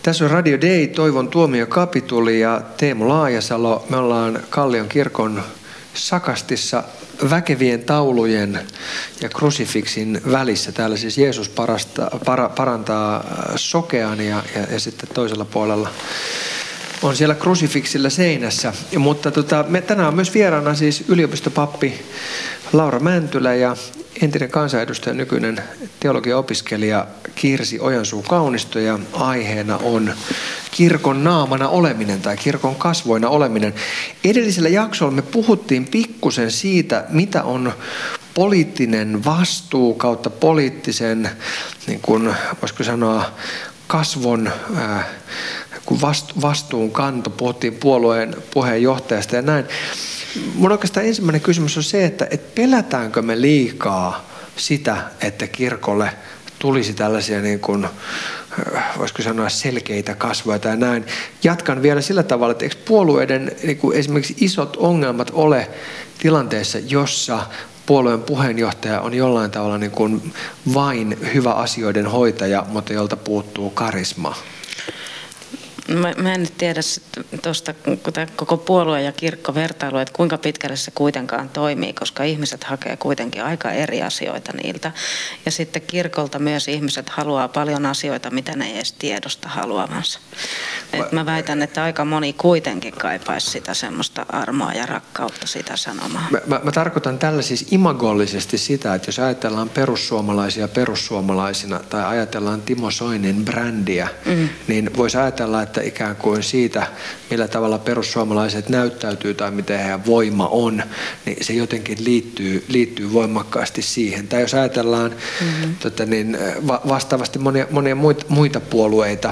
Tässä on Radio Day, Toivon tuomiokapituli ja Teemu Laajasalo. Me ollaan Kallion kirkon sakastissa väkevien taulujen ja krusifiksin välissä. Täällä siis Jeesus parantaa sokean ja sitten toisella puolella on siellä krusifiksillä seinässä. Mutta me tänään on myös vieraana siis yliopistopappi Laura Mäntylä ja entinen kansanedustaja, nykyinen teologian opiskelija Kirsi Ojansuu-Kaunisto, ja aiheena on kirkon naamana oleminen tai kirkon kasvoina oleminen. Edellisellä jaksolla me puhuttiin pikkusen siitä, mitä on poliittinen vastuu kautta poliittisen, niin kuin voisiko sanoa, kasvon vastuunkanto. Puhuttiin puolueen puheenjohtajasta ja näin. Mun oikeastaan ensimmäinen kysymys on se, että pelätäänkö me liikaa sitä, että kirkolle tulisi tällaisia niin kuin, voisiko sanoa, selkeitä kasvoja tai näin. Jatkan vielä sillä tavalla, että eikö puolueiden niin kuin esimerkiksi isot ongelmat ole tilanteessa, jossa puolueen puheenjohtaja on jollain tavalla niin kuin vain hyvä asioiden hoitaja, mutta jolta puuttuu karisma? Mä en nyt tiedä tuosta koko puolue- ja kirkkovertailu, että kuinka pitkälle se kuitenkaan toimii, koska ihmiset hakee kuitenkin aika eri asioita niiltä. Ja sitten kirkolta myös ihmiset haluaa paljon asioita, mitä ne ei edes tiedosta haluavansa. Mä väitän, että aika moni kuitenkin kaipaisi sitä semmoista armoa ja rakkautta sitä sanomaa. Mä tarkoitan tällä siis imagollisesti sitä, että jos ajatellaan perussuomalaisia perussuomalaisina tai ajatellaan Timo Soinin brändiä, niin voisi ajatella, että ikään kuin siitä, millä tavalla perussuomalaiset näyttäytyy tai miten heidän voima on, niin se jotenkin liittyy voimakkaasti siihen. Tai jos ajatellaan vastaavasti monia muita puolueita,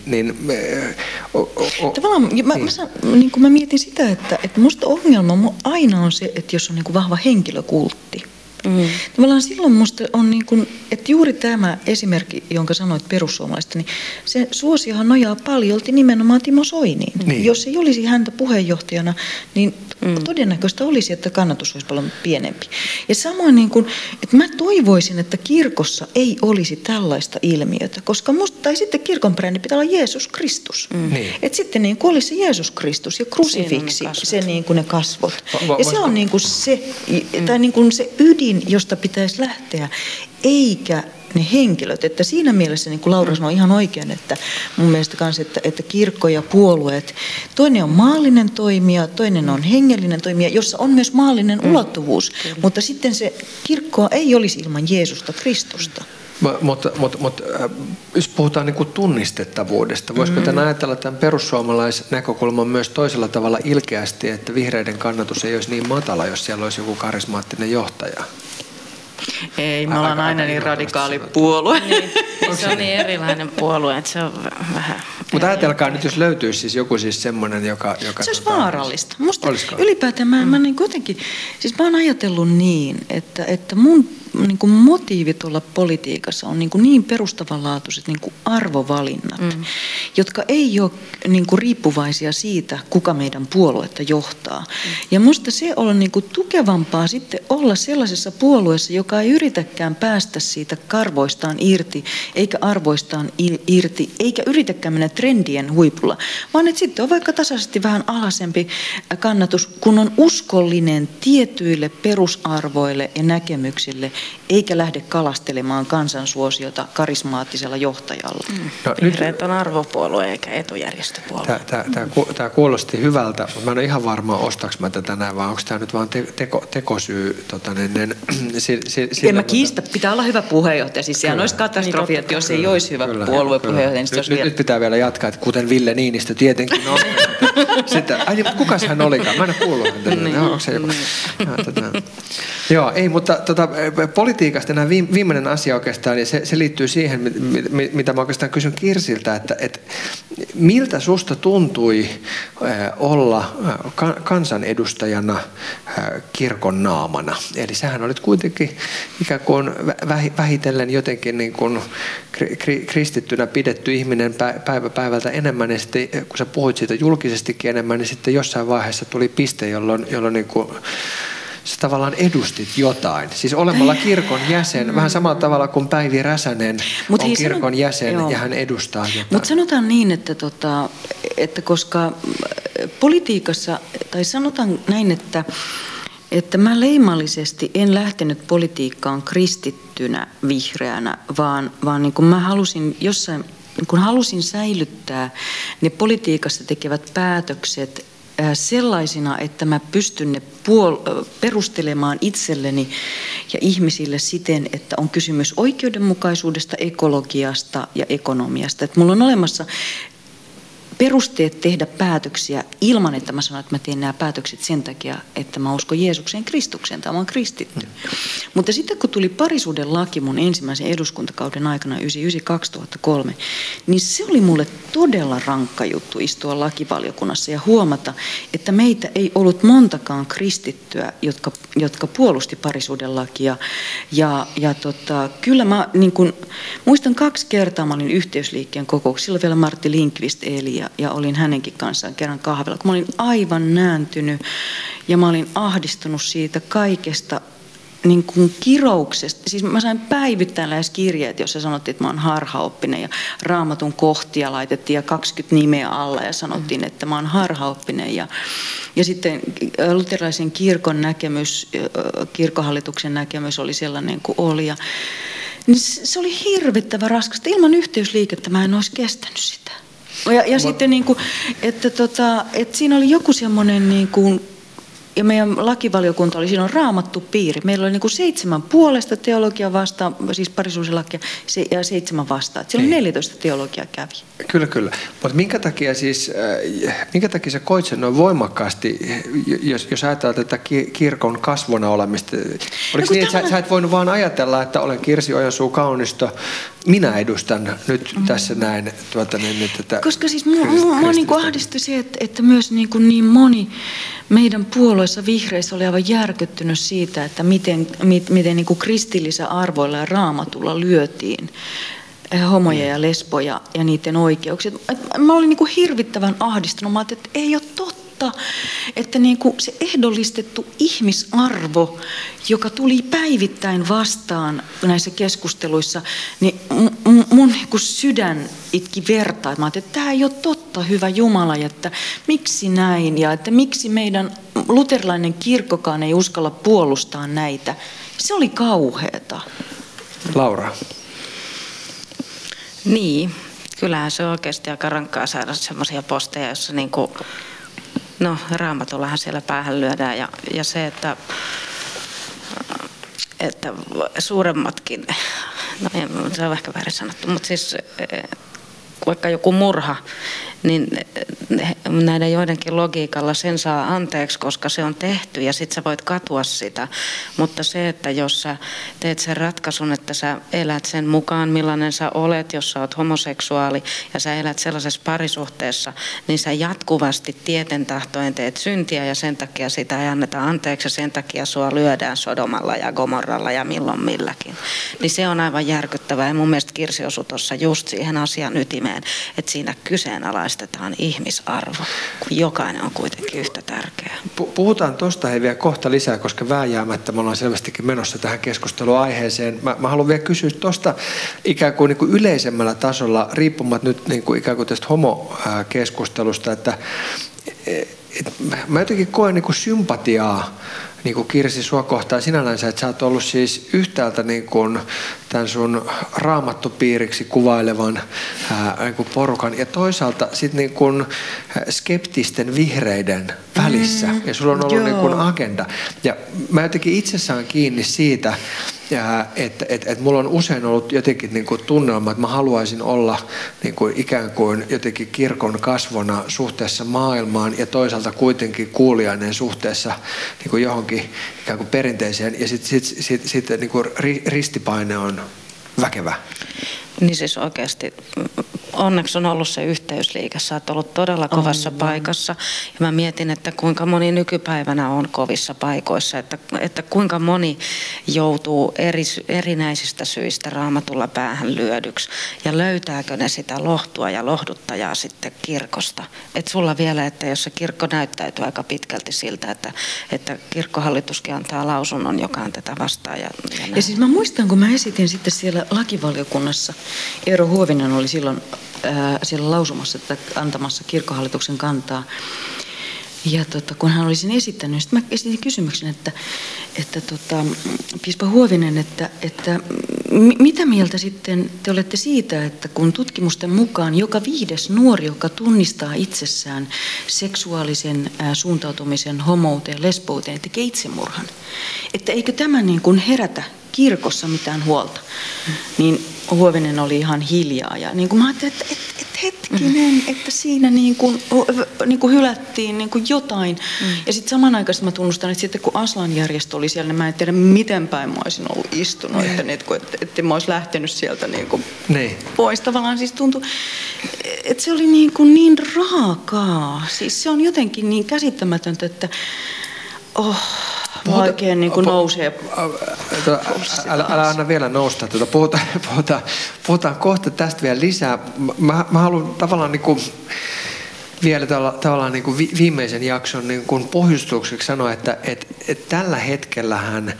tavallaan mä mietin sitä, että musta ongelma aina on se, että jos on niin kuin vahva henkilökultti. Tavallaan silloin musta on niin kuin, että juuri tämä esimerkki, jonka sanoit perussuomalaisista, niin se suosiohan nojaa paljolti nimenomaan Timo Soiniin. Niin. Jos ei olisi häntä puheenjohtajana, niin todennäköistä olisi, että kannatus olisi paljon pienempi. Ja samoin, niin kuin, että mä toivoisin, että kirkossa ei olisi tällaista ilmiötä, koska tai sitten kirkon brändi pitää olla Jeesus Kristus. Niin. Että sitten niin kuin olisi se Jeesus Kristus ja krusifiksi, se niin kuin ne kasvot. Ja se on niin kuin se, tai niin kuin se ydin, josta pitäisi lähteä, eikä ne henkilöt. Että siinä mielessä, niin kuin Laura sanoi ihan oikein, että mun mielestä kanssa, että kirkko ja puolueet, toinen on maallinen toimija, toinen on hengellinen toimija, jossa on myös maallinen ulottuvuus, mutta sitten se kirkkoa ei olisi ilman Jeesusta Kristusta. Mutta jos puhutaan niin kuin tunnistettavuudesta, voisiko tämän ajatella tämän perussuomalaisnäkökulman myös toisella tavalla ilkeästi, että vihreiden kannatus ei olisi niin matala, jos siellä olisi joku karismaattinen johtaja? Ei, me ollaan aina niin radikaali puolue. Niin, se on niin erilainen puolue, että se on vähän. Mutta ajatelkaa nyt, jos löytyisi siis joku siis semmoinen, joka se olisi vaarallista. Musta ylipäätään mä niin jotenkin, siis mä oon ajatellut niin, että mun niin kuin motiivit olla politiikassa on niin perustavanlaatuiset niin kuin arvovalinnat, jotka ei ole niin kuin riippuvaisia siitä, kuka meidän puoluetta johtaa. Ja musta se on niin kuin tukevampaa sitten olla sellaisessa puolueessa, joka ei yritäkään päästä siitä karvoistaan irti, eikä arvoistaan irti, eikä yritäkään mennä trendien huipulla, vaan että sitten on vaikka tasaisesti vähän alhaisempi kannatus, kun on uskollinen tietyille perusarvoille ja näkemyksille, eikä lähde kalastelemaan kansansuosiota karismaattisella johtajalla. Vihreät on arvopuolue eikä etujärjestöpuolue. Tämä kuulosti hyvältä, mutta mä en ole ihan varma, ostaks mä tätä näin, vai onko tämä nyt vaan tekosyy? En mä kiistä, pitää olla hyvä puheenjohtaja. Siis sehän olisi katastrofi, että jos ei olisi hyvä puoluepuheenjohtaja. Nyt pitää vielä jatkaa, että kuten Ville Niinistö tietenkin on. Kukas hän olikaan? Mä en ole kuullut häntä. Joo, ei, mutta politiikasta nämä viimeinen asia oikeastaan, niin se liittyy siihen, mitä mä oikeastaan kysyn Kirsiltä, että miltä susta tuntui olla kansanedustajana kirkon naamana? Eli sähän olit kuitenkin ikään kuin vähitellen jotenkin niin kuin kristittynä pidetty ihminen päivä päivältä enemmän, ja sitten kun sä puhuit siitä julkisestikin enemmän, niin sitten jossain vaiheessa tuli piste, jolloin niin kuin sä tavallaan edustit jotain. Siis olemalla kirkon jäsen, vähän samalla tavalla kuin Päivi Räsänen on kirkon jäsen ja hän edustaa jotain. Mutta sanotaan niin, että koska politiikassa, tai sanotaan näin, että mä leimallisesti en lähtenyt politiikkaan kristittynä vihreänä, vaan niin kuin mä halusin jossain, kun halusin säilyttää ne politiikassa tekevät päätökset sellaisina, että mä pystyn ne perustelemaan itselleni ja ihmisille siten, että on kysymys oikeudenmukaisuudesta, ekologiasta ja ekonomiasta. Että mulla on olemassa perusteet tehdä päätöksiä ilman, että mä sanon, että mä teen nämä päätökset sen takia, että mä uskon Jeesukseen Kristukseen tai mä oon kristitty. Mutta sitten kun tuli parisuuden laki mun ensimmäisen eduskuntakauden aikana 1999-2003, niin se oli mulle todella rankka juttu istua lakivaliokunnassa ja huomata, että meitä ei ollut montakaan kristittyä, jotka puolusti parisuuden lakia. Kyllä mä niin kun, muistan 2 kertaa mä olin yhteysliikkeen kokouksessa, silloin vielä Martti Lindqvist eli ja olin hänenkin kanssaan kerran kahvilla, kun mä olin aivan nääntynyt ja mä olin ahdistunut siitä kaikesta niin kuin kirouksesta. Siis mä sain päivittäin lähes kirjeet, jossa sanottiin, että mä oon harhaoppinen ja Raamatun kohtia laitettiin ja 20 nimeä alla ja sanottiin, että mä oon harhaoppinen ja sitten luterilaisen kirkon näkemys, kirkkohallituksen näkemys oli sellainen kuin oli ja niin se oli hirvittävän raskasta. Ilman yhteysliikettä mä en olisi kestänyt sitä. Ja sitten niin kuin, että siinä oli joku semmoinen niin kuin, ja meidän lakivaliokunta oli, siinä on raamattu piiri. Meillä oli niin kuin 7 puolesta teologia vastaan, siis parisuudenlakia, ja 7 vastaan. Siellä oli 14 teologia kävi. Kyllä. Mutta minkä takia sä koit sen noin voimakkaasti, jos ajatellaan tätä kirkon kasvona olemista? Oliko niin, että sä et voinut vaan ajatella, että olen Kirsi Ojansuu-Kaunisto, minä edustan nyt tässä näin. Koska siis mua niin kuin ahdistui se, että myös niin moni meidän puolueessa vihreissä oli aivan järkyttynyt siitä, että miten niin kuin kristillisillä arvoilla ja raamatulla lyötiin homoja ja lesboja ja niiden oikeuksia. Mä olin niin kuin hirvittävän ahdistunut. Mä ajattelin, että ei ole totta, että niin kuin se ehdollistettu ihmisarvo, joka tuli päivittäin vastaan näissä keskusteluissa, niin mun niin kuin sydän itki verta. Mä ajattelin, että tämä ei ole totta, hyvä Jumala, ja että miksi näin ja että miksi meidän luterilainen kirkkokaan ei uskalla puolustaa näitä. Se oli kauheata. Laura. Niin, kyllähän se on oikeasti aika rankkaa saada semmoisia posteja, jossa niinku, no Raamatullahan siellä päähän lyödään ja se, että suuremmatkin, no se on ehkä väärin sanottu, mutta siis vaikka joku murha, niin näiden joidenkin logiikalla sen saa anteeksi, koska se on tehty ja sit sä voit katua sitä. Mutta se, että jos sä teet sen ratkaisun, että sä elät sen mukaan, millainen sä olet, jos sä oot homoseksuaali ja sä elät sellaisessa parisuhteessa, niin sä jatkuvasti tieten tahtoen teet syntiä ja sen takia sitä ei anneta anteeksi ja sen takia sua lyödään Sodomalla ja Gomorralla ja milloin milläkin. Niin se on aivan järkyttävää ja mun mielestä Kirsi osui tuossa just siihen asian ytimeen, että siinä kyseenalaistetaan ihmisarvo, kun jokainen on kuitenkin yhtä tärkeä. Puhutaan tuosta vielä kohta lisää, koska vääjäämättä me ollaan selvästikin menossa tähän keskusteluaiheeseen. Mä haluan vielä kysyä tuosta ikään kuin, yleisemmällä tasolla, riippumatta nyt niin kuin ikään kuin tästä homokeskustelusta, että mä jotenkin koen niin kuin sympatiaa niin kuin Kirsi sua kohtaan sinällänsä, että sä oot ollut siis yhtäältä niin kuin tämän sun raamattupiiriksi kuvailevan niin kuin porukan ja toisaalta sitten niin kuin skeptisten vihreiden välissä ja sulla on ollut niin kuin agenda. Ja mä jotenkin itse saan kiinni siitä, että mulla on usein ollut jotenkin niin kuin tunnelma, että mä haluaisin olla niin kuin ikään kuin jotenkin kirkon kasvona suhteessa maailmaan ja toisaalta kuitenkin kuulijainen suhteessa niin kuin johonkin ikään kuin perinteiseen ja sitten niin kuin ristipaine on väkevä. Niin siis oikeasti onneksi on ollut se yhteysliike. Sä oot ollut todella kovassa paikassa. Ja mä mietin, että kuinka moni nykypäivänä on kovissa paikoissa. Että kuinka moni joutuu erinäisistä syistä Raamatulla päähän lyödyksi. Ja löytääkö ne sitä lohtua ja lohduttajaa sitten kirkosta. Että sulla vielä, että jos se kirkko näyttäytyy aika pitkälti siltä, että kirkkohallituskin antaa lausunnon, joka on tätä vastaan. Ja siis mä muistan, kun mä esitin sitten siellä lakivaliokunnassa, Eero Huovinen oli silloin siellä lausumassa, että antamassa kirkkohallituksen kantaa. Ja kun hän oli sen esittänyt, sitten mä esitin kysymyksen, että piispa Huovinen, että mitä mieltä sitten te olette siitä, että kun tutkimusten mukaan joka 5. nuori, joka tunnistaa itsessään seksuaalisen suuntautumisen, homouteen, lesbouteen, tekee itsemurhan, että eikö tämä niin kuin herätä kirkossa mitään huolta, niin Huovinen oli ihan hiljaa ja niin kuin mä ajattelin, että hetkinen, että siinä niin kuin hylättiin niin kuin jotain. Ja sitten samanaikaisesti mä tunnustan, että sitten kun Aslan-järjestö oli siellä, niin mä en tiedä miten päin mä olisin ollut istunut, että mä olisin lähtenyt sieltä niin kuin pois. Tavallaan siis tuntui, että se oli niin raakaa. Siis se on jotenkin niin käsittämätöntä, että oikein niin kuin nousee. Älä anna vielä nousta. Puhutaan kohta tästä vielä lisää. Mä haluan tavallaan niin kuin vielä tavallaan niin kuin viimeisen jakson niin kuin pohjustukseksi sanoa, että tällä hetkellähän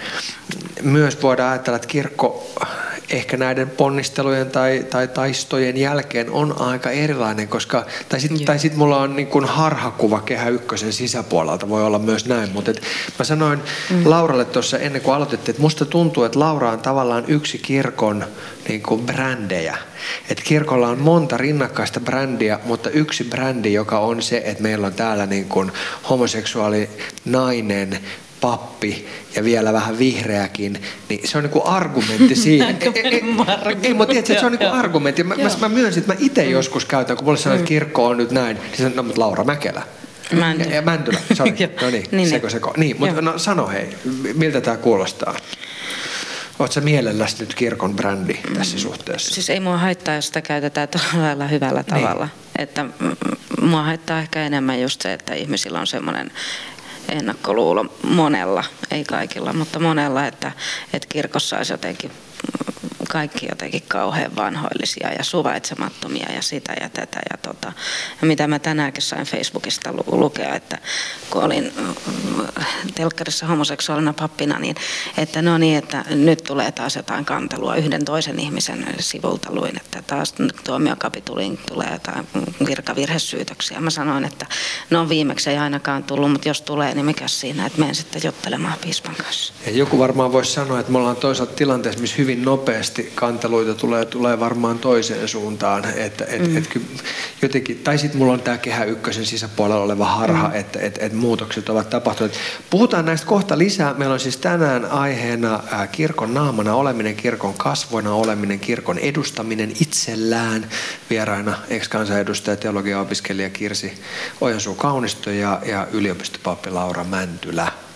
myös voidaan ajatella, että kirkko ehkä näiden ponnistelujen tai taistojen jälkeen on aika erilainen, koska tai sit mulla on niin kuin harhakuva Kehä Ykkösen sisäpuolelta, voi olla myös näin, mutta mä sanoin Lauralle tuossa ennen kuin aloitettiin, että musta tuntuu, että Laura on tavallaan yksi kirkon niin kuin brändejä. Että kirkolla on monta rinnakkaista brändiä, mutta yksi brändi, joka on se, että meillä on täällä niin kuin homoseksuaali nainen, pappi ja vielä vähän vihreäkin, niin se on niinku argumentti siihen. Ei, mutta tiedätkö, se on niinku argumentti. Mä myönsin, että mä itse joskus käytän, kun mulle sanoo, että kirkko on nyt näin, niin sanon, no mutta Laura Mäkelä. Mäntylä, sori. No niin, seko. Niin, mutta no sano hei, miltä tää kuulostaa? Oletko sä mielelläsi nyt kirkon brändi tässä suhteessa? Siis ei mua haittaa, jos sitä käytetään todella hyvällä tavalla. Niin. Että mua haittaa ehkä enemmän just se, että ihmisillä on semmoinen ennakkoluulo monella, ei kaikilla, mutta monella, että kirkossa olisi jotenkin kaikki jotenkin kauhean vanhoillisia ja suvaitsemattomia ja sitä ja tätä. Ja mitä mä tänäänkin sain Facebookista lukea, että kun olin telkkarissa homoseksuaalina pappina, niin että no niin, että nyt tulee taas jotain kantelua. Yhden toisen ihmisen sivulta luin, että taas tuomiokapituliin tulee jotain virkavirhesyytöksiä. Mä sanoin, että no viimeksi ei ainakaan tullut, mutta jos tulee, niin mikäs siinä, että menen sitten juttelemaan piispan kanssa. Ja joku varmaan voisi sanoa, että me ollaan toisaalta tilanteessa, missä hyvin nopeasti kanteluita tulee varmaan toiseen suuntaan, että jotenkin, tai sitten mulla on tämä Kehä Ykkösen sisäpuolella oleva harha, että muutokset ovat tapahtuneet. Puhutaan näistä kohta lisää. Meillä on siis tänään aiheena kirkon naamana oleminen, kirkon kasvoina oleminen, kirkon edustaminen itsellään. Vieraina ex-kansanedustaja, teologiaopiskelija Kirsi Ojansuu-Kaunisto ja yliopistopappi Laura Mäntylä.